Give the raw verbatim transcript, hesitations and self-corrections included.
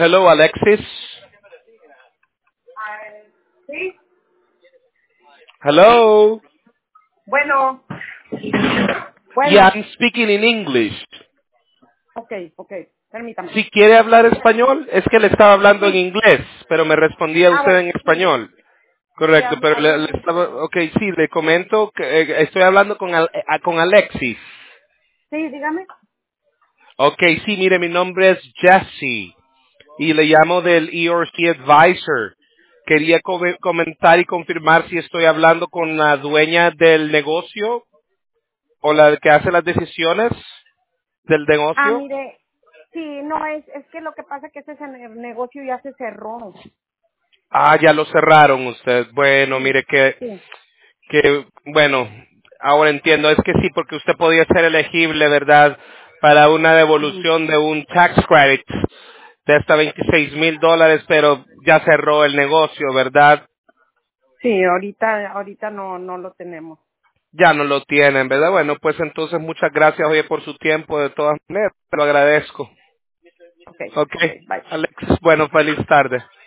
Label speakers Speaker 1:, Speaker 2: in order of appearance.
Speaker 1: Hello, Alexis.
Speaker 2: Sí,
Speaker 1: Hello.
Speaker 2: bueno,
Speaker 1: Yeah,
Speaker 2: bueno,
Speaker 1: I'm speaking in English.
Speaker 2: ok, ok, permítame.
Speaker 1: Si quiere hablar español, es que le estaba hablando en
Speaker 2: Sí,
Speaker 1: inglés, pero me respondía
Speaker 2: ah,
Speaker 1: usted
Speaker 2: bueno,
Speaker 1: en
Speaker 2: sí,
Speaker 1: español.
Speaker 2: sí,
Speaker 1: Correcto,
Speaker 2: hablo,
Speaker 1: pero
Speaker 2: hablo
Speaker 1: le,
Speaker 2: en
Speaker 1: le
Speaker 2: inglés.
Speaker 1: estaba, ok, sí, le comento que eh, estoy hablando con, Al- eh, con Alexis.
Speaker 2: Sí, dígame.
Speaker 1: Ok, sí, mire, mi nombre es Jesse y le llamo del E R C Advisor. Quería co- comentar y confirmar si estoy hablando con la dueña del negocio o la que hace las decisiones del
Speaker 2: Ah,
Speaker 1: negocio.
Speaker 2: mire, sí, no, es, es que lo que pasa es que ese ne- negocio ya se cerró.
Speaker 1: Ah, ya lo cerraron usted. Bueno,
Speaker 2: Sí,
Speaker 1: mire que,
Speaker 2: sí,
Speaker 1: que, bueno, ahora entiendo. Es que sí, porque usted podía ser elegible, ¿verdad? Para una
Speaker 2: sí,
Speaker 1: devolución de un tax credit de hasta veintiséis mil dólares, pero ya cerró el negocio, ¿verdad?
Speaker 2: sí, ahorita, ahorita no, no lo tenemos.
Speaker 1: Ya no lo tienen, ¿verdad? Bueno, pues entonces muchas gracias, oye, por su tiempo, de todas maneras. Te lo agradezco.
Speaker 2: Ok,
Speaker 1: Ok,
Speaker 2: ok, bye.
Speaker 1: Alexis, bueno, feliz tarde.